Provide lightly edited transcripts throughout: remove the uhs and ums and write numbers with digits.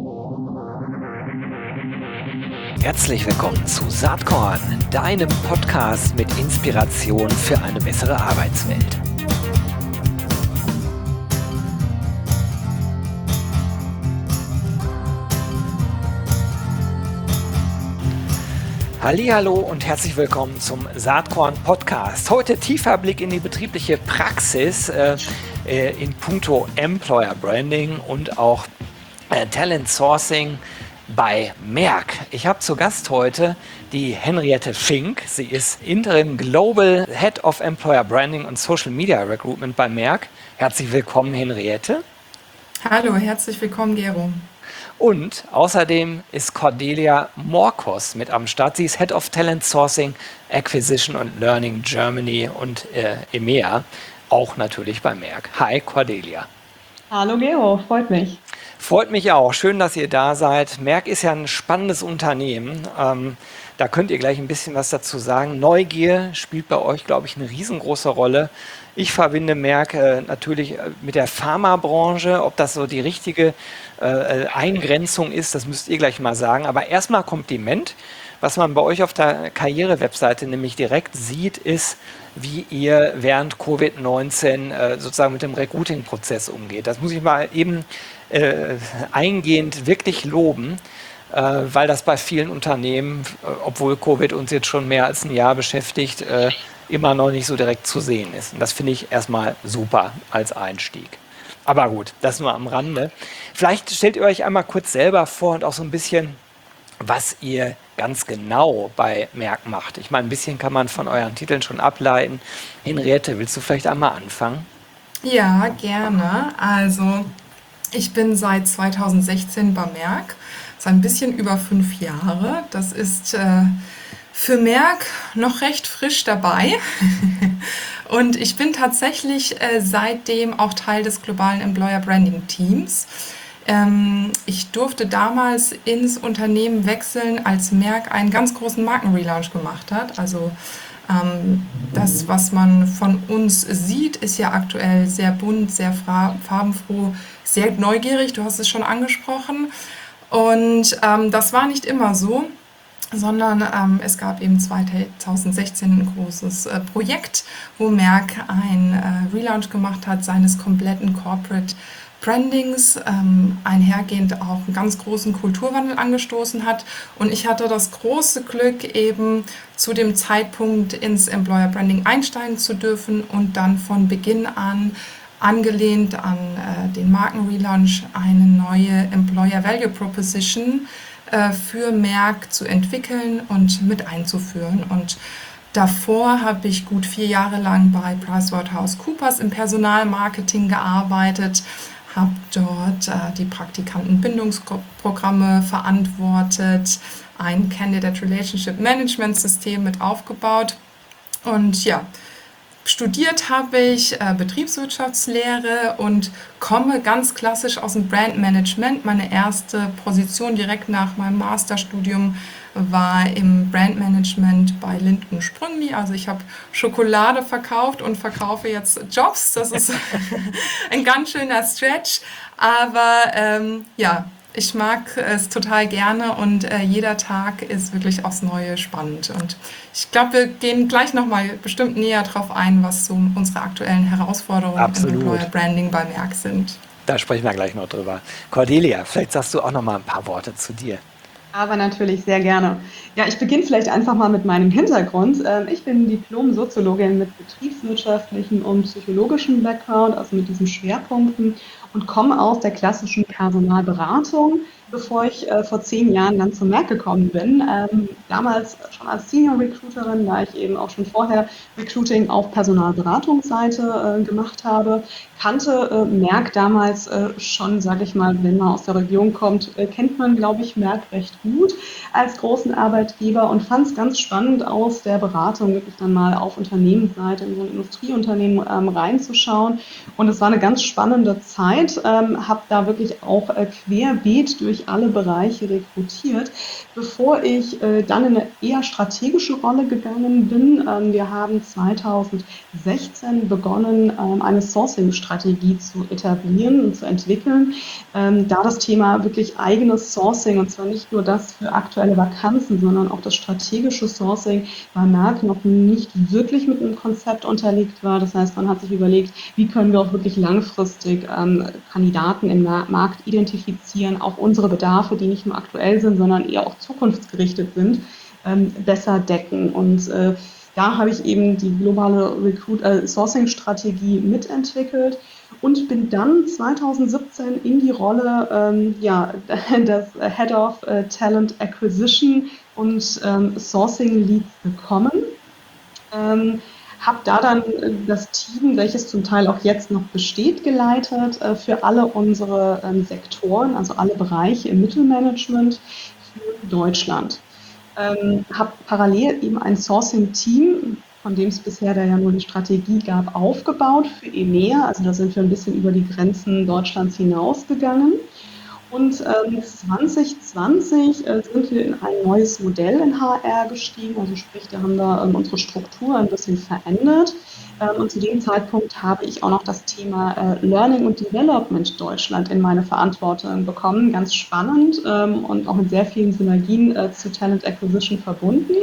Herzlich willkommen zu Saatkorn, deinem Podcast mit Inspiration für eine bessere Arbeitswelt. Hallihallo und herzlich willkommen zum Saatkorn Podcast. Heute tiefer Blick in die betriebliche Praxis in puncto Employer Branding und auch Talent Sourcing bei Merck. Ich habe zu Gast heute die Henriette Fink. Sie ist Interim Global Head of Employer Branding und Social Media Recruitment bei Merck. Herzlich willkommen, Henriette. Hallo, herzlich willkommen, Gero. Und außerdem ist Cordelia Morkos mit am Start. Sie ist Head of Talent Sourcing, Acquisition und Learning Germany und EMEA, auch natürlich bei Merck. Hi Cordelia. Hallo Gero, freut mich. Freut mich auch. Schön, dass ihr da seid. Merck ist ja ein spannendes Unternehmen. Da könnt ihr gleich ein bisschen was dazu sagen. Neugier spielt bei euch, glaube ich, eine riesengroße Rolle. Ich verbinde Merck natürlich mit der Pharmabranche. Ob das so die richtige Eingrenzung ist, das müsst ihr gleich mal sagen. Aber erstmal Kompliment. Was man bei euch auf der Karriere-Webseite nämlich direkt sieht, ist, wie ihr während Covid-19 sozusagen mit dem Recruiting-Prozess umgeht. Das muss ich mal eben eingehend wirklich loben, weil das bei vielen Unternehmen, obwohl Covid uns jetzt schon mehr als ein Jahr beschäftigt, immer noch nicht so direkt zu sehen ist. Und das finde ich erstmal super als Einstieg. Aber gut, das nur am Rande. Vielleicht stellt ihr euch einmal kurz selber vor und auch so ein bisschen, was ihr ganz genau bei Merck macht. Ich meine, ein bisschen kann man von euren Titeln schon ableiten. Henriette, willst du vielleicht einmal anfangen? Ja, gerne. Also, ich bin seit 2016 bei Merck, so ein bisschen über 5 Jahre. Das ist für Merck noch recht frisch dabei. Und ich bin tatsächlich seitdem auch Teil des globalen Employer Branding Teams. Ich durfte damals ins Unternehmen wechseln, als Merck einen ganz großen Markenrelaunch gemacht hat. Also das, was man von uns sieht, ist ja aktuell sehr bunt, sehr farbenfroh, sehr neugierig. Du hast es schon angesprochen. Und das war nicht immer so, sondern es gab eben 2016 ein großes Projekt, wo Merck ein Relaunch gemacht hat seines kompletten Corporate Brandings, einhergehend auch einen ganz großen Kulturwandel angestoßen hat. Und ich hatte das große Glück, eben zu dem Zeitpunkt ins Employer Branding einsteigen zu dürfen und dann von Beginn an, angelehnt an den Markenrelaunch, eine neue Employer Value Proposition für Merck zu entwickeln und mit einzuführen. Und davor habe ich gut 4 Jahre lang bei PricewaterhouseCoopers im Personalmarketing gearbeitet, habe dort die Praktikantenbindungsprogramme verantwortet, ein Candidate Relationship Management System mit aufgebaut und ja, studiert habe ich Betriebswirtschaftslehre und komme ganz klassisch aus dem Brandmanagement. Meine erste Position direkt nach meinem Masterstudium war im Brandmanagement bei Lindt & Sprüngli. Also ich habe Schokolade verkauft und verkaufe jetzt Jobs. Das ist ein ganz schöner Stretch. Aber ja, ich mag es total gerne und jeder Tag ist wirklich aufs Neue spannend. Und ich glaube, wir gehen gleich nochmal bestimmt näher drauf ein, was so unsere aktuellen Herausforderungen Absolut. im Employer Branding bei Merck sind. Da sprechen wir gleich noch drüber. Cordelia, vielleicht sagst du auch noch mal ein paar Worte zu dir. Aber natürlich sehr gerne. Ja, ich beginne vielleicht einfach mal mit meinem Hintergrund. Ich bin Diplom-Soziologin mit betriebswirtschaftlichem und psychologischem Background, also mit diesen Schwerpunkten und komme aus der klassischen Personalberatung, bevor ich vor 10 Jahren dann zu Merck gekommen bin. Damals schon als Senior Recruiterin, da ich eben auch schon vorher Recruiting auf Personalberatungsseite gemacht habe, kannte Merck damals schon, sage ich mal, wenn man aus der Region kommt, kennt man, glaube ich, Merck recht gut als großen Arbeitgeber und fand es ganz spannend, aus der Beratung wirklich dann mal auf Unternehmensseite in so ein Industrieunternehmen reinzuschauen. Und es war eine ganz spannende Zeit, habe da wirklich auch querbeet durch wirklich alle Bereiche rekrutiert, bevor ich dann in eine eher strategische Rolle gegangen bin. Wir haben 2016 begonnen, eine Sourcing-Strategie zu etablieren und zu entwickeln, da das Thema wirklich eigenes Sourcing, und zwar nicht nur das für aktuelle Vakanzen, sondern auch das strategische Sourcing bei Merck noch nicht wirklich mit einem Konzept unterlegt war. Das heißt, man hat sich überlegt, wie können wir auch wirklich langfristig Kandidaten im Markt identifizieren, auch unsere Bedarfe, die nicht nur aktuell sind, sondern eher auch zukunftsgerichtet sind, besser decken. Und da habe ich eben die globale Sourcing-Strategie mitentwickelt und bin dann 2017 in die Rolle des Head of Talent Acquisition und Sourcing Leads gekommen. Habe da dann das Team, welches zum Teil auch jetzt noch besteht, geleitet für alle unsere Sektoren, also alle Bereiche im Mittelmanagement für Deutschland. Habe parallel eben ein Sourcing-Team, von dem es bisher da ja nur die Strategie gab, aufgebaut für EMEA. Also da sind wir ein bisschen über die Grenzen Deutschlands hinausgegangen. Und 2020 sind wir in ein neues Modell in HR gestiegen, also sprich, da haben wir unsere Struktur ein bisschen verändert. Und zu dem Zeitpunkt habe ich auch noch das Thema Learning und Development Deutschland in meine Verantwortung bekommen. Ganz spannend und auch mit sehr vielen Synergien zu Talent Acquisition verbunden.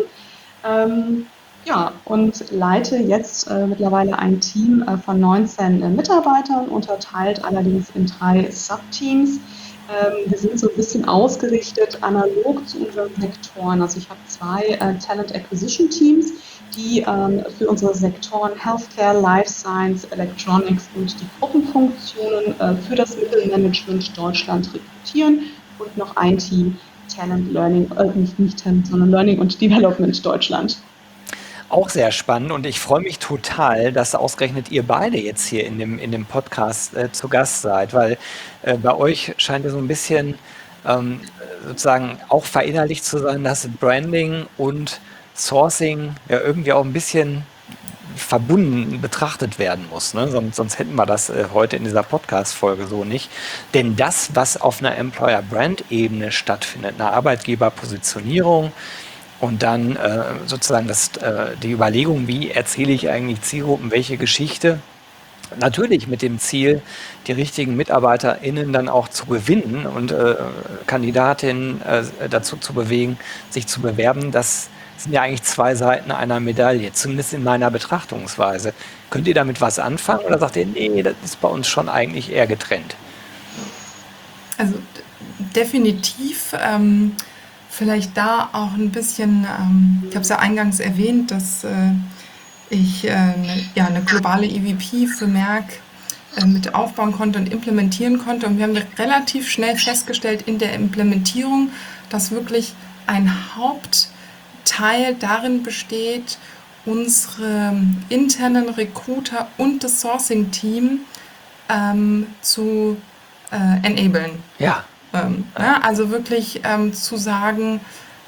Und leite jetzt mittlerweile ein Team von 19 Mitarbeitern, unterteilt allerdings in 3 Subteams. Wir sind so ein bisschen ausgerichtet analog zu unseren Sektoren. Also ich habe 2 Talent Acquisition Teams, die für unsere Sektoren Healthcare, Life Science, Electronics und die Gruppenfunktionen für das Mittelmanagement Deutschland rekrutieren, und noch ein Team Talent Learning, nicht Talent, sondern Learning und Development Deutschland. Auch sehr spannend, und ich freue mich total, dass ausgerechnet ihr beide jetzt hier in dem Podcast zu Gast seid, weil bei euch scheint es so ein bisschen sozusagen auch verinnerlicht zu sein, dass Branding und Sourcing ja irgendwie auch ein bisschen verbunden betrachtet werden muss. Ne? Sonst hätten wir das heute in dieser Podcast-Folge so nicht. Denn das, was auf einer Employer-Brand-Ebene stattfindet, eine Arbeitgeberpositionierung, und dann sozusagen die Überlegung, wie erzähle ich eigentlich Zielgruppen welche Geschichte, natürlich mit dem Ziel, die richtigen MitarbeiterInnen dann auch zu gewinnen und Kandidatinnen dazu zu bewegen, sich zu bewerben. Das sind ja eigentlich 2 Seiten einer Medaille, zumindest in meiner Betrachtungsweise. Könnt ihr damit was anfangen, oder sagt ihr, nee, das ist bei uns schon eigentlich eher getrennt? Also definitiv. Vielleicht da auch ein bisschen, ich habe es ja eingangs erwähnt, dass ich eine globale EVP für Merck mit aufbauen konnte und implementieren konnte. Und wir haben relativ schnell festgestellt in der Implementierung, dass wirklich ein Hauptteil darin besteht, unsere internen Recruiter und das Sourcing-Team zu enablen. Ja. Also wirklich zu sagen,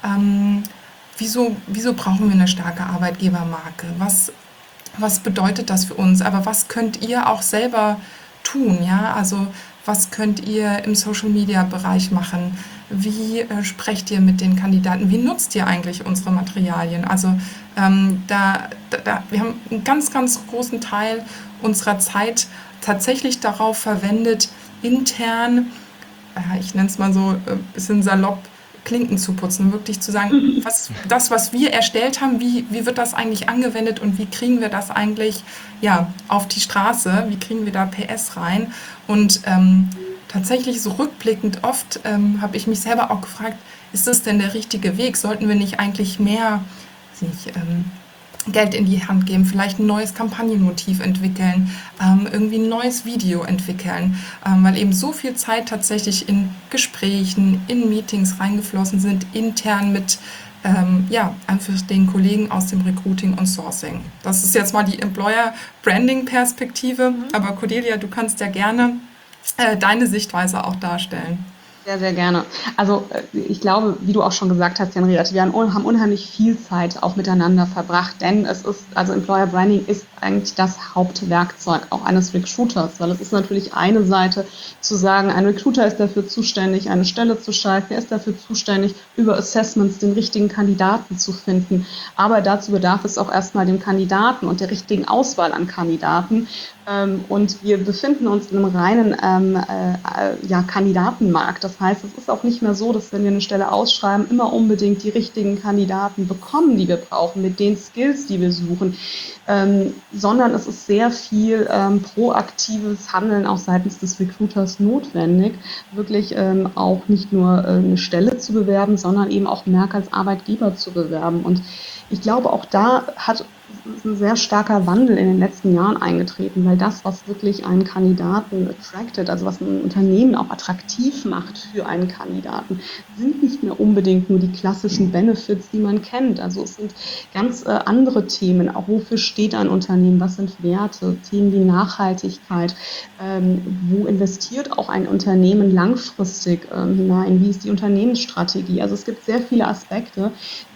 wieso brauchen wir eine starke Arbeitgebermarke? Was bedeutet das für uns? Aber was könnt ihr auch selber tun? Ja? Also was könnt ihr im Social-Media-Bereich machen? Wie sprecht ihr mit den Kandidaten? Wie nutzt ihr eigentlich unsere Materialien? Also wir haben einen ganz, ganz großen Teil unserer Zeit tatsächlich darauf verwendet, intern, ich nenne es mal so ein bisschen salopp, Klinken zu putzen, wirklich zu sagen, was wir erstellt haben, wie wird das eigentlich angewendet und wie kriegen wir das eigentlich auf die Straße, wie kriegen wir da PS rein? Und tatsächlich so rückblickend oft habe ich mich selber auch gefragt, ist das denn der richtige Weg? Sollten wir nicht eigentlich mehr Geld in die Hand geben, vielleicht ein neues Kampagnenmotiv entwickeln, irgendwie ein neues Video entwickeln, weil eben so viel Zeit tatsächlich in Gesprächen, in Meetings reingeflossen sind, intern mit einfach den Kollegen aus dem Recruiting und Sourcing. Das ist jetzt mal die Employer-Branding-Perspektive, aber Cordelia, du kannst ja gerne deine Sichtweise auch darstellen. Sehr, sehr gerne. Also ich glaube, wie du auch schon gesagt hast, Henriette, haben unheimlich viel Zeit auch miteinander verbracht, denn also Employer Branding ist eigentlich das Hauptwerkzeug auch eines Recruiters, weil es ist natürlich eine Seite zu sagen, ein Recruiter ist dafür zuständig, eine Stelle zu schalten, er ist dafür zuständig, über Assessments den richtigen Kandidaten zu finden. Aber dazu bedarf es auch erstmal dem Kandidaten und der richtigen Auswahl an Kandidaten. Und wir befinden uns in einem reinen Kandidatenmarkt. Das heißt, es ist auch nicht mehr so, dass wenn wir eine Stelle ausschreiben, immer unbedingt die richtigen Kandidaten bekommen, die wir brauchen, mit den Skills, die wir suchen, sondern es ist sehr viel proaktives Handeln auch seitens des Recruiters notwendig, wirklich auch nicht nur eine Stelle zu bewerben, sondern eben auch Merck als Arbeitgeber zu bewerben. Und ich glaube, auch da ist ein sehr starker Wandel in den letzten Jahren eingetreten, weil das, was wirklich einen Kandidaten attracted, also was ein Unternehmen auch attraktiv macht für einen Kandidaten, sind nicht mehr unbedingt nur die klassischen Benefits, die man kennt. Also es sind ganz andere Themen, auch wofür steht ein Unternehmen, was sind Werte, Themen wie Nachhaltigkeit, wo investiert auch ein Unternehmen langfristig hinein, wie ist die Unternehmensstrategie. Also es gibt sehr viele Aspekte,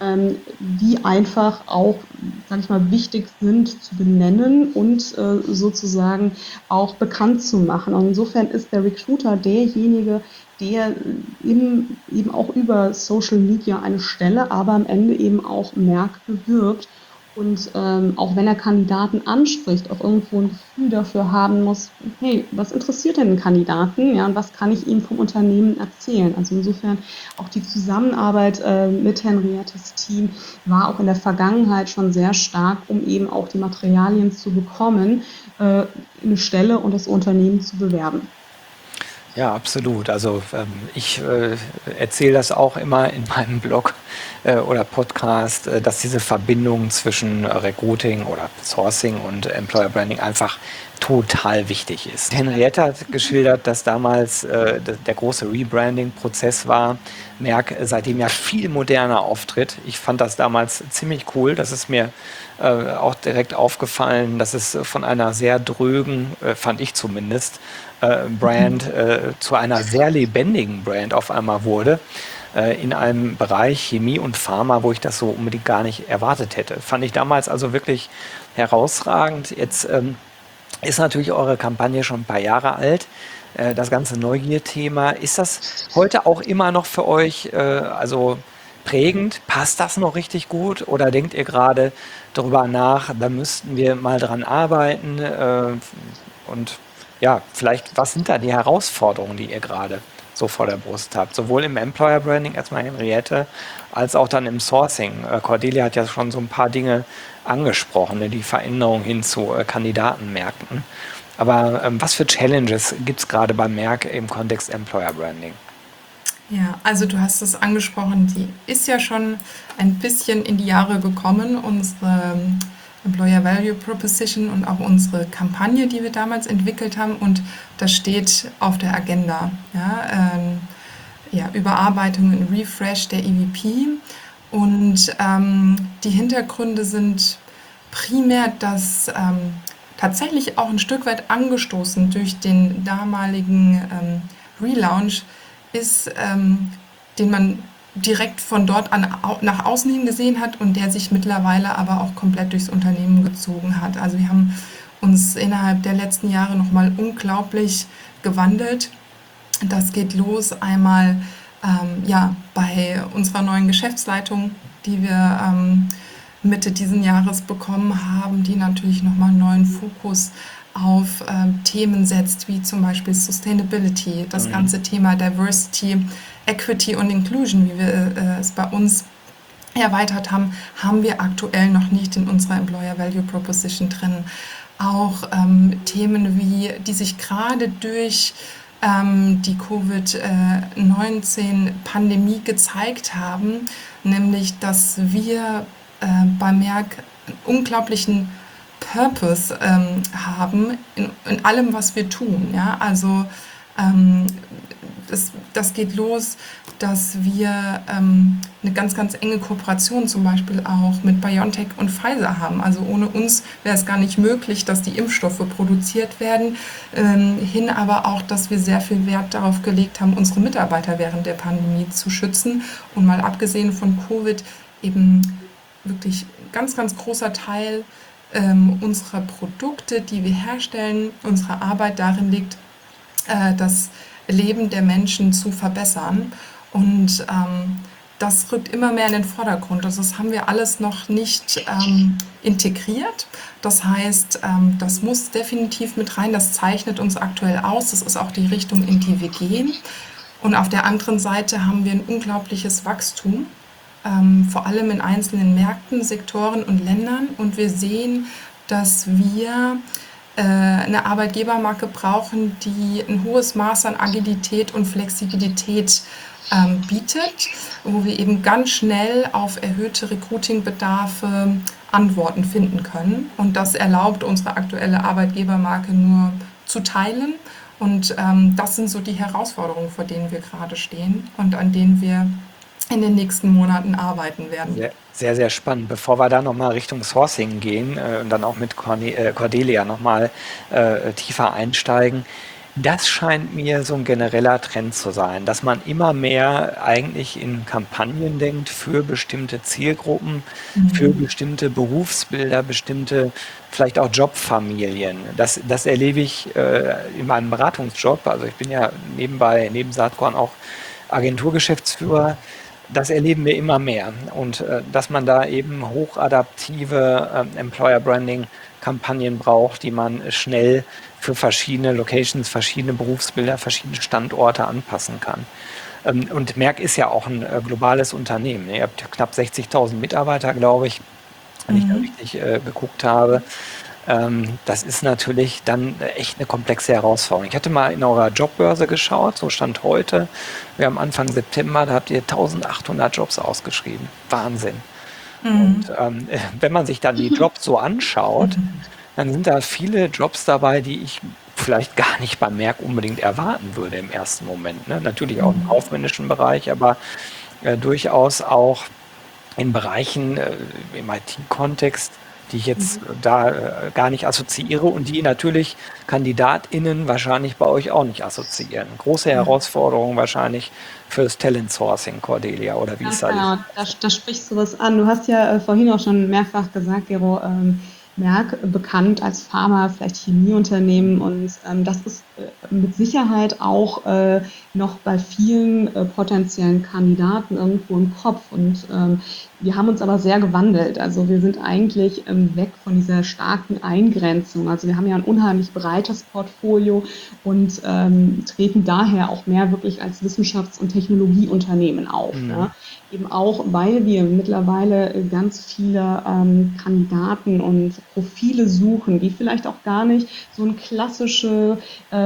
die einfach auch, sage ich mal, wichtig sind zu benennen und sozusagen auch bekannt zu machen. Und insofern ist der Recruiter derjenige, der eben auch über Social Media eine Stelle, aber am Ende eben auch Merck bewirbt. Und auch wenn er Kandidaten anspricht, auch irgendwo ein Gefühl dafür haben muss, hey, was interessiert denn den Kandidaten? Ja, und was kann ich ihm vom Unternehmen erzählen? Also insofern auch die Zusammenarbeit mit Henriettes Team war auch in der Vergangenheit schon sehr stark, um eben auch die Materialien zu bekommen, eine Stelle und das Unternehmen zu bewerben. Ja, absolut. Also ich erzähle das auch immer in meinem Blog oder Podcast, dass diese Verbindung zwischen Recruiting oder Sourcing und Employer Branding einfach total wichtig ist. Henriette hat geschildert, dass damals der große Rebranding-Prozess war. Merck seitdem ja viel moderner auftritt. Ich fand das damals ziemlich cool. Das ist mir auch direkt aufgefallen, dass es von einer sehr drögen, fand ich zumindest, Brand zu einer sehr lebendigen Brand auf einmal wurde. In einem Bereich Chemie und Pharma, wo ich das so unbedingt gar nicht erwartet hätte. Fand ich damals also wirklich herausragend. Jetzt ist natürlich eure Kampagne schon ein paar Jahre alt. Das ganze Neugier-Thema, ist das heute auch immer noch für euch also prägend? Passt das noch richtig gut? Oder denkt ihr gerade darüber nach, da müssten wir mal dran arbeiten? Und ja, vielleicht, was sind da die Herausforderungen, die ihr gerade so vor der Brust habt? Sowohl im Employer Branding, erstmal Henriette, als auch dann im Sourcing. Cordelia hat ja schon so ein paar Dinge angesprochen, ne, die Veränderung hin zu Kandidatenmärkten. Aber was für Challenges gibt es gerade bei Merck im Kontext Employer Branding? Ja, also du hast es angesprochen, die ist ja schon ein bisschen in die Jahre gekommen, unsere Employer Value Proposition und auch unsere Kampagne, die wir damals entwickelt haben. Und das steht auf der Agenda. Ja, ja, Überarbeitung und Refresh der EVP. Und die Hintergründe sind primär, dass tatsächlich auch ein Stück weit angestoßen durch den damaligen Relaunch ist, den man direkt von dort an nach außen hin gesehen hat und der sich mittlerweile aber auch komplett durchs Unternehmen gezogen hat. Also wir haben uns innerhalb der letzten Jahre nochmal unglaublich gewandelt. Das geht los einmal ja, bei unserer neuen Geschäftsleitung, die wir Mitte diesen Jahres bekommen haben, die natürlich nochmal einen neuen Fokus auf Themen setzt, wie zum Beispiel Sustainability, das ganze Thema Diversity, Equity und Inclusion, wie wir es bei uns erweitert haben, haben wir aktuell noch nicht in unserer Employer Value Proposition drin. Auch Themen, wie die sich gerade durch die Covid-19-Pandemie gezeigt haben, nämlich dass wir bei Merck einen unglaublichen Purpose haben in allem, was wir tun. Ja? Also das geht los dass wir eine ganz, ganz enge Kooperation zum Beispiel auch mit BioNTech und Pfizer haben. Also ohne uns wäre es gar nicht möglich, dass die Impfstoffe produziert werden. Hin aber auch, dass wir sehr viel Wert darauf gelegt haben, unsere Mitarbeiter während der Pandemie zu schützen. Und mal abgesehen von Covid eben wirklich ganz, ganz großer Teil unserer Produkte, die wir herstellen, unsere Arbeit darin liegt, das Leben der Menschen zu verbessern. Und das rückt immer mehr in den Vordergrund. Also das haben wir alles noch nicht integriert. Das heißt, das muss definitiv mit rein. Das zeichnet uns aktuell aus. Das ist auch die Richtung, in die wir gehen. Und auf der anderen Seite haben wir ein unglaubliches Wachstum, vor allem in einzelnen Märkten, Sektoren und Ländern. Und wir sehen, dass wir eine Arbeitgebermarke brauchen, die ein hohes Maß an Agilität und Flexibilität bietet, wo wir eben ganz schnell auf erhöhte Recruiting-Bedarfe Antworten finden können. Und das erlaubt unsere aktuelle Arbeitgebermarke nur zu teilen. Und das sind so die Herausforderungen, vor denen wir gerade stehen und an denen wir in den nächsten Monaten arbeiten werden. Sehr, sehr, sehr spannend. Bevor wir da nochmal Richtung Sourcing gehen und dann auch mit Cordelia nochmal tiefer einsteigen, das scheint mir so ein genereller Trend zu sein, dass man immer mehr eigentlich in Kampagnen denkt für bestimmte Zielgruppen, für bestimmte Berufsbilder, bestimmte vielleicht auch Jobfamilien. Das erlebe ich in meinem Beratungsjob. Also ich bin ja neben Saatkorn auch Agenturgeschäftsführer. Das erleben wir immer mehr und dass man da eben hochadaptive Employer-Branding-Kampagnen braucht, die man schnell für verschiedene Locations, verschiedene Berufsbilder, verschiedene Standorte anpassen kann. Und Merck ist ja auch ein globales Unternehmen. Ihr habt ja knapp 60.000 Mitarbeiter, glaube ich, wenn ich da richtig geguckt habe. Das ist natürlich dann echt eine komplexe Herausforderung. Ich hatte mal in eurer Jobbörse geschaut, so stand heute. Wir haben Anfang September, da habt ihr 1800 Jobs ausgeschrieben. Wahnsinn. Und wenn man sich dann die Jobs so anschaut, dann sind da viele Jobs dabei, die ich vielleicht gar nicht beim Merck unbedingt erwarten würde im ersten Moment. Ne? Natürlich auch im kaufmännischen Bereich, aber durchaus auch in Bereichen im IT-Kontext, die ich jetzt da gar nicht assoziiere und die natürlich KandidatInnen wahrscheinlich bei euch auch nicht assoziieren. Große Herausforderung wahrscheinlich fürs Talent Sourcing, Cordelia, oder wie ist da Genau, da sprichst du was an. Du hast ja vorhin auch schon mehrfach gesagt, Gero, Merck bekannt als Pharma, vielleicht Chemieunternehmen und das ist mit Sicherheit auch noch bei vielen potenziellen Kandidaten irgendwo im Kopf und wir haben uns aber sehr gewandelt. Also wir sind eigentlich weg von dieser starken Eingrenzung. Also wir haben ja ein unheimlich breites Portfolio und treten daher auch mehr wirklich als Wissenschafts- und Technologieunternehmen auf. Ne? Eben auch, weil wir mittlerweile ganz viele Kandidaten und Profile suchen, die vielleicht auch gar nicht so eine klassische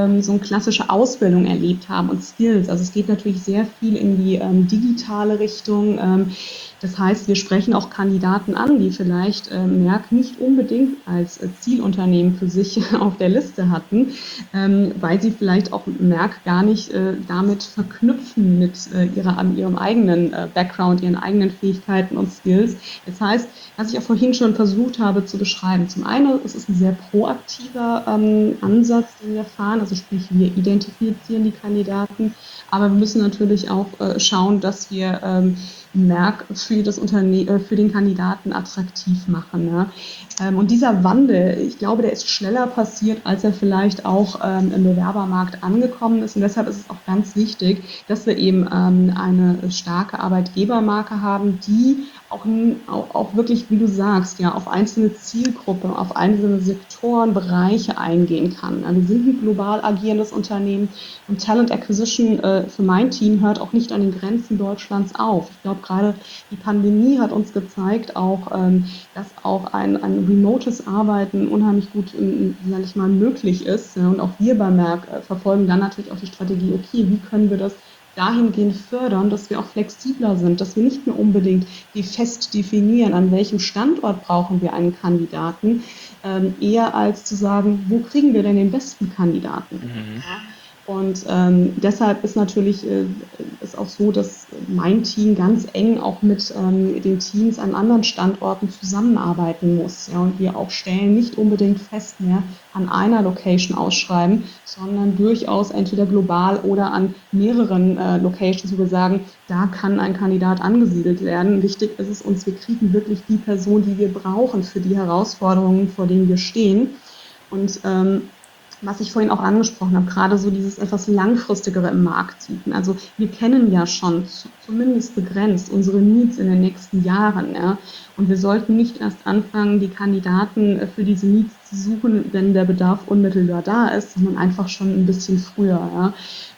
Ausbildung erlebt haben und Skills. Also es geht natürlich sehr viel in die digitale Richtung. Das heißt, wir sprechen auch Kandidaten an, die vielleicht Merck nicht unbedingt als Zielunternehmen für sich auf der Liste hatten, weil sie vielleicht auch Merck gar nicht damit verknüpfen mit ihrem eigenen Background, ihren eigenen Fähigkeiten und Skills. Das heißt, was ich auch vorhin schon versucht habe zu beschreiben, zum einen, es ist ein sehr proaktiver Ansatz, den wir fahren, also sprich, wir identifizieren die Kandidaten, aber wir müssen natürlich auch schauen, dass wir Merck für den Kandidaten attraktiv machen. Ne? Und dieser Wandel, ich glaube, der ist schneller passiert, als er vielleicht auch im Bewerbermarkt angekommen ist. Und deshalb ist es auch ganz wichtig, dass wir eben eine starke Arbeitgebermarke haben, die auch wirklich, wie du sagst, ja, auf einzelne Zielgruppen, auf einzelne Sektoren, Bereiche eingehen kann. Wir sind ein global agierendes Unternehmen und Talent Acquisition für mein Team hört auch nicht an den Grenzen Deutschlands auf. Ich glaube, gerade die Pandemie hat uns gezeigt, dass auch ein remotes Arbeiten unheimlich gut, sage ich mal, möglich ist. Und auch wir bei Merck verfolgen dann natürlich auch die Strategie, okay, wie können wir das dahingehend fördern, dass wir auch flexibler sind, dass wir nicht mehr unbedingt fest definieren, an welchem Standort brauchen wir einen Kandidaten, eher als zu sagen, wo kriegen wir denn den besten Kandidaten? Und deshalb ist natürlich ist auch so, dass mein Team ganz eng auch mit den Teams an anderen Standorten zusammenarbeiten muss. Ja, und wir auch Stellen nicht unbedingt fest mehr an einer Location ausschreiben, sondern durchaus entweder global oder an mehreren Locations, wo wir sagen, da kann ein Kandidat angesiedelt werden. Wichtig ist es uns, wir kriegen wirklich die Person, die wir brauchen für die Herausforderungen, vor denen wir stehen. Und was ich vorhin auch angesprochen habe, gerade so dieses etwas langfristigere im Markt suchen. Also wir kennen ja schon zumindest begrenzt unsere Needs in den nächsten Jahren. Ja? Und wir sollten nicht erst anfangen, die Kandidaten für diese Needs zu suchen, wenn der Bedarf unmittelbar da ist, sondern einfach schon ein bisschen früher. Ja?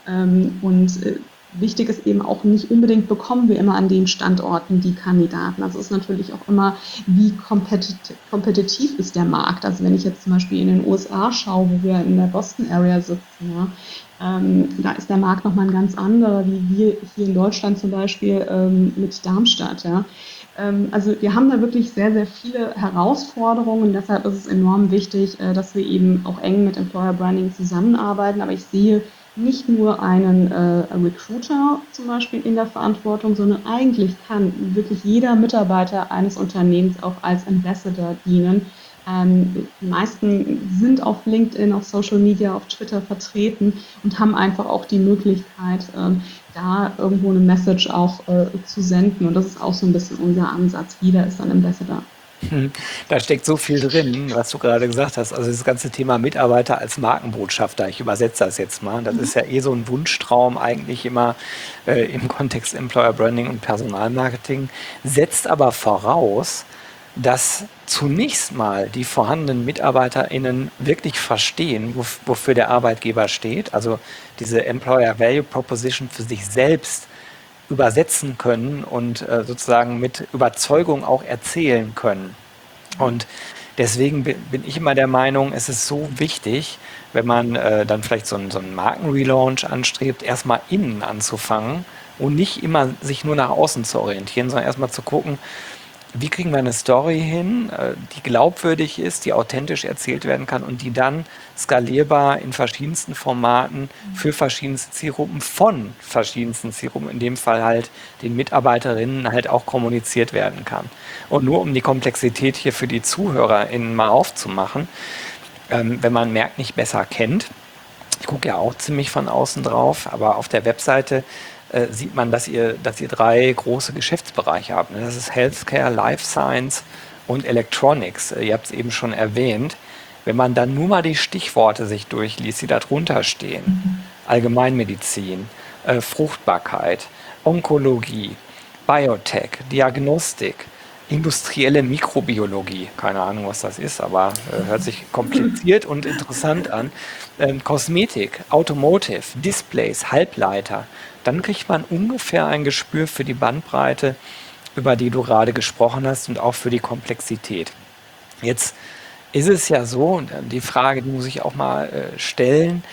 Wichtig ist eben auch, nicht unbedingt bekommen wir immer an den Standorten die Kandidaten. Also es ist natürlich auch immer, wie kompetitiv ist der Markt. Also wenn ich jetzt zum Beispiel in den USA schaue, wo wir in der Boston Area sitzen, ja, da ist der Markt nochmal ein ganz anderer, wie wir hier in Deutschland zum Beispiel mit Darmstadt. Ja. Also wir haben da wirklich sehr, sehr viele Herausforderungen und deshalb ist es enorm wichtig, dass wir eben auch eng mit Employer Branding zusammenarbeiten. Aber ich sehe nicht nur einen Recruiter zum Beispiel in der Verantwortung, sondern eigentlich kann wirklich jeder Mitarbeiter eines Unternehmens auch als Ambassador dienen. Die meisten sind auf LinkedIn, auf Social Media, auf Twitter vertreten und haben einfach auch die Möglichkeit, da irgendwo eine Message auch zu senden. Und das ist auch so ein bisschen unser Ansatz. Jeder ist ein Ambassador. Da steckt so viel drin, was du gerade gesagt hast. Also das ganze Thema Mitarbeiter als Markenbotschafter, ich übersetze das jetzt mal. Das ist ja so ein Wunschtraum eigentlich immer im Kontext Employer Branding und Personalmarketing, setzt aber voraus, dass zunächst mal die vorhandenen MitarbeiterInnen wirklich verstehen, wofür der Arbeitgeber steht, also diese Employer Value Proposition für sich selbst übersetzen können und sozusagen mit Überzeugung auch erzählen können. Und deswegen bin ich immer der Meinung, es ist so wichtig, wenn man dann vielleicht so einen Markenrelaunch anstrebt, erstmal innen anzufangen und nicht immer sich nur nach außen zu orientieren, sondern erstmal zu gucken, wie kriegen wir eine Story hin, die glaubwürdig ist, die authentisch erzählt werden kann und die dann skalierbar in verschiedensten Formaten für verschiedenste Zielgruppen von verschiedensten Zielgruppen, in dem Fall halt den Mitarbeiterinnen halt auch kommuniziert werden kann. Und nur um die Komplexität hier für die ZuhörerInnen mal aufzumachen, wenn man Merck nicht besser kennt, ich gucke ja auch ziemlich von außen drauf, aber auf der Webseite sieht man, dass ihr 3 große Geschäftsbereiche habt. Das ist Healthcare, Life Science und Electronics. Ihr habt es eben schon erwähnt. Wenn man dann nur mal die Stichworte sich durchliest, die da drunter stehen, Allgemeinmedizin, Fruchtbarkeit, Onkologie, Biotech, Diagnostik, industrielle Mikrobiologie, keine Ahnung, was das ist, aber hört sich kompliziert und interessant an, Kosmetik, Automotive, Displays, Halbleiter, dann kriegt man ungefähr ein Gespür für die Bandbreite, über die du gerade gesprochen hast und auch für die Komplexität. Jetzt ist es ja so, und die Frage, die muss ich auch mal stellen,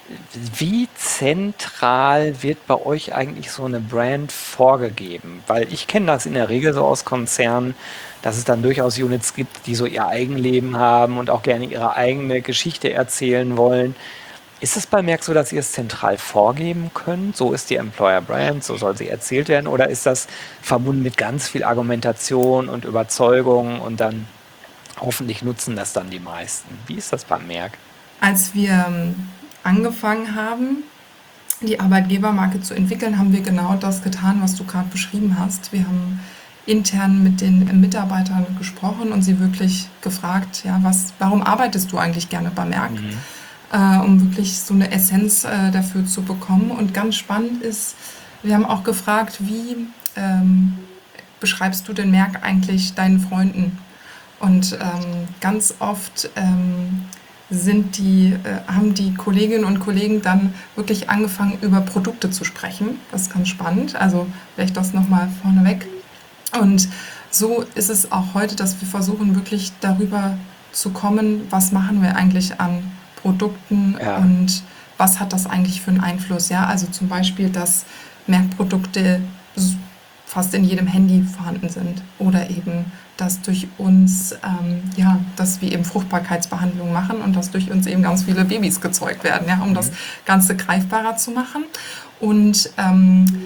wie zentral wird bei euch eigentlich so eine Brand vorgegeben? Weil ich kenne das in der Regel so aus Konzernen, dass es dann durchaus Units gibt, die so ihr Eigenleben haben und auch gerne ihre eigene Geschichte erzählen wollen. Ist es bei Merck so, dass ihr es zentral vorgeben könnt? So ist die Employer Brand, so soll sie erzählt werden? Oder ist das verbunden mit ganz viel Argumentation und Überzeugung und dann hoffentlich nutzen das dann die meisten? Wie ist das bei Merck? Als wir angefangen haben, die Arbeitgebermarke zu entwickeln, haben wir genau das getan, was du gerade beschrieben hast. Wir haben intern mit den Mitarbeitern gesprochen und sie wirklich gefragt, ja, warum arbeitest du eigentlich gerne bei Merck? Um wirklich so eine Essenz dafür zu bekommen. Und ganz spannend ist, wir haben auch gefragt, wie beschreibst du den Merck eigentlich deinen Freunden? Und ganz oft haben die Kolleginnen und Kollegen dann wirklich angefangen, über Produkte zu sprechen. Das ist ganz spannend. Also vielleicht das nochmal vorneweg. Und so ist es auch heute, dass wir versuchen, wirklich darüber zu kommen, was machen wir eigentlich an Produkten und was hat das eigentlich für einen Einfluss. Ja? Also zum Beispiel, dass Merck-Produkte fast in jedem Handy vorhanden sind oder eben, dass durch uns, dass wir eben Fruchtbarkeitsbehandlung machen und dass durch uns eben ganz viele Babys gezeugt werden, ja, um das Ganze greifbarer zu machen. Und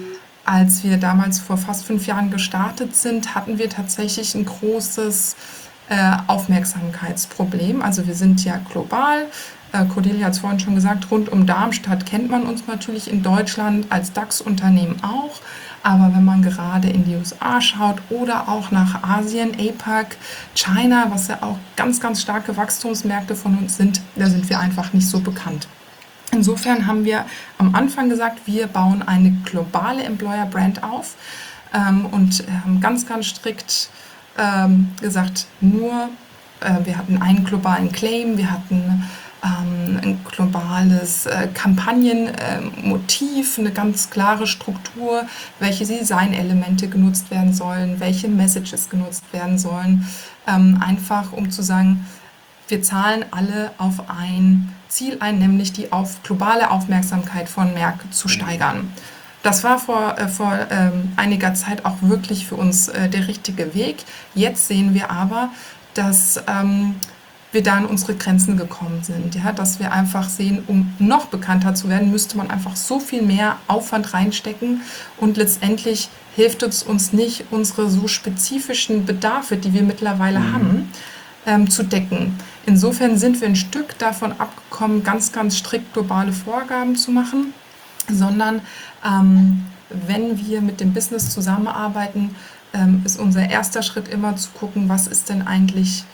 Als wir damals vor fast 5 Jahren gestartet sind, hatten wir tatsächlich ein großes Aufmerksamkeitsproblem. Also wir sind ja global. Cordelia hat es vorhin schon gesagt, rund um Darmstadt kennt man uns natürlich in Deutschland als DAX-Unternehmen auch. Aber wenn man gerade in die USA schaut oder auch nach Asien, APAC, China, was ja auch ganz, ganz starke Wachstumsmärkte von uns sind, da sind wir einfach nicht so bekannt. Insofern haben wir am Anfang gesagt, wir bauen eine globale Employer Brand auf und haben ganz, ganz strikt gesagt, wir hatten einen globalen Claim, wir hatten ein globales Kampagnenmotiv, eine ganz klare Struktur, welche Designelemente genutzt werden sollen, welche Messages genutzt werden sollen, einfach um zu sagen, wir zahlen alle auf ein Ziel ein, nämlich die globale Aufmerksamkeit von Merck zu steigern. Das war vor einiger Zeit auch wirklich für uns der richtige Weg. Jetzt sehen wir aber, dass wir da an unsere Grenzen gekommen sind. Ja? Dass wir einfach sehen, um noch bekannter zu werden, müsste man einfach so viel mehr Aufwand reinstecken und letztendlich hilft es uns nicht, unsere so spezifischen Bedarfe, die wir mittlerweile haben, zu decken. Insofern sind wir ein Stück davon abgekommen, ganz, ganz strikt globale Vorgaben zu machen, sondern wenn wir mit dem Business zusammenarbeiten, ist unser erster Schritt immer zu gucken, was ist denn eigentlich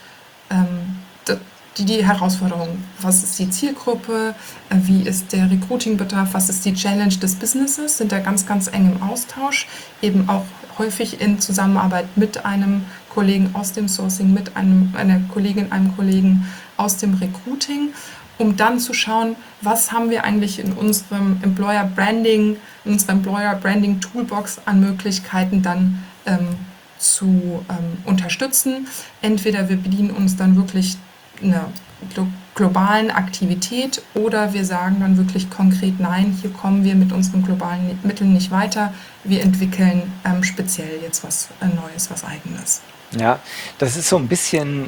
die Herausforderung, was ist die Zielgruppe, wie ist der Recruiting-Bedarf, was ist die Challenge des Businesses, sind da ganz, ganz eng im Austausch, eben auch häufig in Zusammenarbeit mit einem Kollegen aus dem Sourcing, mit einer Kollegin, einem Kollegen aus dem Recruiting, um dann zu schauen, was haben wir eigentlich in unserem Employer Branding Toolbox an Möglichkeiten dann zu unterstützen. Entweder wir bedienen uns dann wirklich einer globalen Aktivität oder wir sagen dann wirklich konkret, nein, hier kommen wir mit unseren globalen Mitteln nicht weiter. Wir entwickeln speziell jetzt was Neues, was Eigenes. Ja, das ist so ein bisschen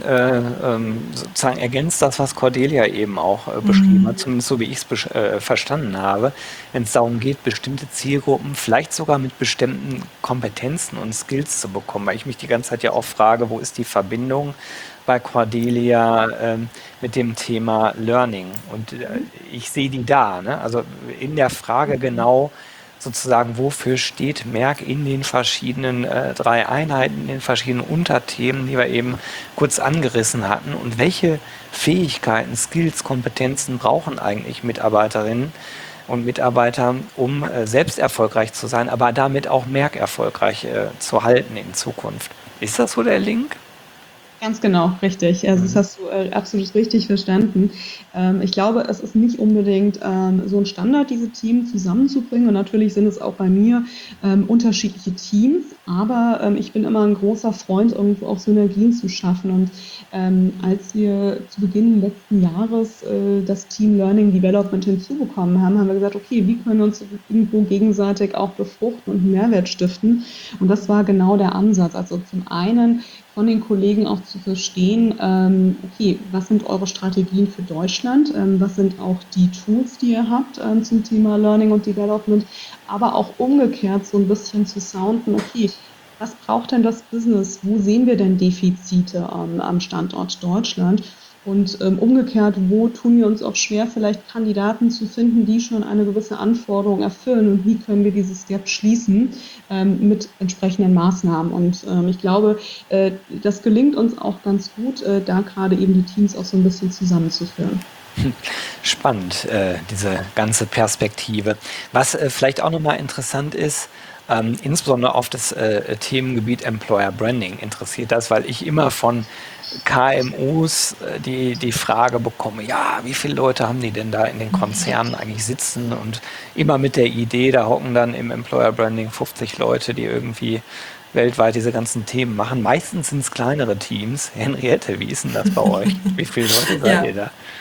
sozusagen ergänzt das, was Cordelia eben auch beschrieben hat, zumindest so wie ich es verstanden habe, wenn es darum geht, bestimmte Zielgruppen vielleicht sogar mit bestimmten Kompetenzen und Skills zu bekommen, weil ich mich die ganze Zeit ja auch frage, wo ist die Verbindung bei Cordelia mit dem Thema Learning? Und ich sehe die da, ne? Also in der Frage genau, sozusagen, wofür steht Merck in den verschiedenen 3 Einheiten, in den verschiedenen Unterthemen, die wir eben kurz angerissen hatten und welche Fähigkeiten, Skills, Kompetenzen brauchen eigentlich Mitarbeiterinnen und Mitarbeiter, um selbst erfolgreich zu sein, aber damit auch Merck erfolgreich zu halten in Zukunft. Ist das so der Link? Ganz genau, richtig. Also das hast du absolut richtig verstanden. Ich glaube, es ist nicht unbedingt so ein Standard, diese Teams zusammenzubringen. Und natürlich sind es auch bei mir unterschiedliche Teams. Aber ich bin immer ein großer Freund, irgendwo auch Synergien zu schaffen. Und als wir zu Beginn letzten Jahres das Team Learning Development hinzubekommen haben, haben wir gesagt, okay, wie können wir uns irgendwo gegenseitig auch befruchten und einen Mehrwert stiften? Und das war genau der Ansatz. Also zum einen von den Kollegen auch zu verstehen, okay, was sind eure Strategien für Deutschland, was sind auch die Tools, die ihr habt zum Thema Learning und Development, aber auch umgekehrt so ein bisschen zu sounden, okay, was braucht denn das Business, wo sehen wir denn Defizite am Standort Deutschland? Und umgekehrt, wo tun wir uns auch schwer, vielleicht Kandidaten zu finden, die schon eine gewisse Anforderung erfüllen und wie können wir dieses Gap schließen mit entsprechenden Maßnahmen. Und ich glaube, das gelingt uns auch ganz gut, da gerade eben die Teams auch so ein bisschen zusammenzuführen. Spannend, diese ganze Perspektive. Was vielleicht auch nochmal interessant ist, insbesondere auf das Themengebiet Employer Branding interessiert das, weil ich immer von KMUs die Frage bekomme, ja, wie viele Leute haben die denn da in den Konzernen eigentlich sitzen und immer mit der Idee, da hocken dann im Employer Branding 50 Leute, die irgendwie weltweit diese ganzen Themen machen. Meistens sind es kleinere Teams. Henriette, wie ist denn das bei euch? Wie viele Leute seid Ja. ihr da?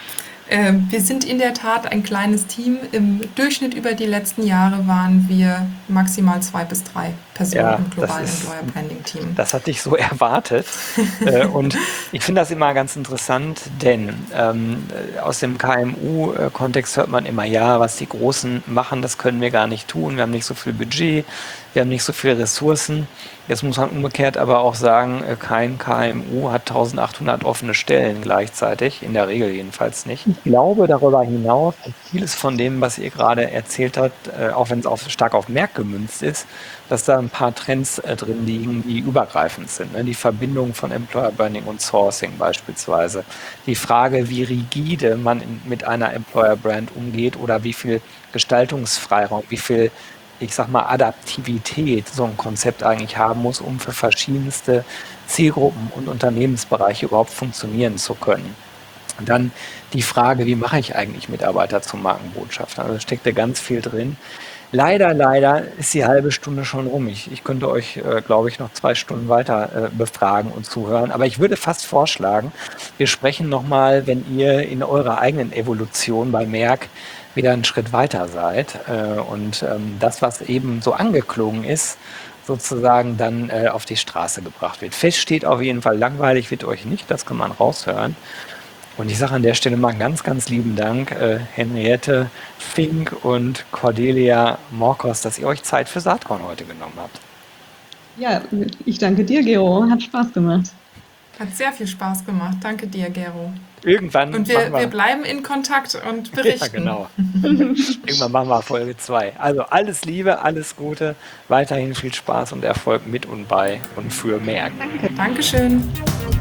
Wir sind in der Tat ein kleines Team. Im Durchschnitt über die letzten Jahre waren wir maximal 2 bis 3 Personen Ja, im das globalen ist, Employer Branding Team. das hatte ich so erwartet. Und ich finde das immer ganz interessant, denn aus dem KMU-Kontext hört man immer, ja, was die Großen machen, das können wir gar nicht tun. Wir haben nicht so viel Budget, wir haben nicht so viele Ressourcen. Jetzt muss man umgekehrt aber auch sagen, kein KMU hat 1800 offene Stellen gleichzeitig, in der Regel jedenfalls nicht. Ich glaube darüber hinaus, dass vieles von dem, was ihr gerade erzählt habt, auch wenn es stark auf Merck gemünzt ist, dass da ein paar Trends drin liegen, die übergreifend sind. Ne? Die Verbindung von Employer Branding und Sourcing beispielsweise. Die Frage, wie rigide man mit einer Employer Brand umgeht oder wie viel Gestaltungsfreiraum, wie viel, ich sag mal, Adaptivität so ein Konzept eigentlich haben muss, um für verschiedenste Zielgruppen und Unternehmensbereiche überhaupt funktionieren zu können. Und dann die Frage, wie mache ich eigentlich Mitarbeiter zum Markenbotschafter? Also steckt da ganz viel drin. Leider ist die halbe Stunde schon rum. Ich könnte euch, glaube ich, noch 2 Stunden weiter befragen und zuhören. Aber ich würde fast vorschlagen, wir sprechen nochmal, wenn ihr in eurer eigenen Evolution bei Merck wieder einen Schritt weiter seid und das, was eben so angeklungen ist, sozusagen dann auf die Straße gebracht wird. Fest steht auf jeden Fall, langweilig wird euch nicht, das kann man raushören. Und ich sage an der Stelle mal ganz lieben Dank, Henriette Fink und Cordelia Morkos, dass ihr euch Zeit für Saatkorn heute genommen habt. Ja, ich danke dir, Gero. Hat Spaß gemacht. Hat sehr viel Spaß gemacht. Danke dir, Gero. Irgendwann Und machen wir bleiben in Kontakt und ja, berichten. genau. Irgendwann machen wir Folge 2. Also alles Liebe, alles Gute, weiterhin viel Spaß und Erfolg mit und bei und für Merck. Danke. Dankeschön.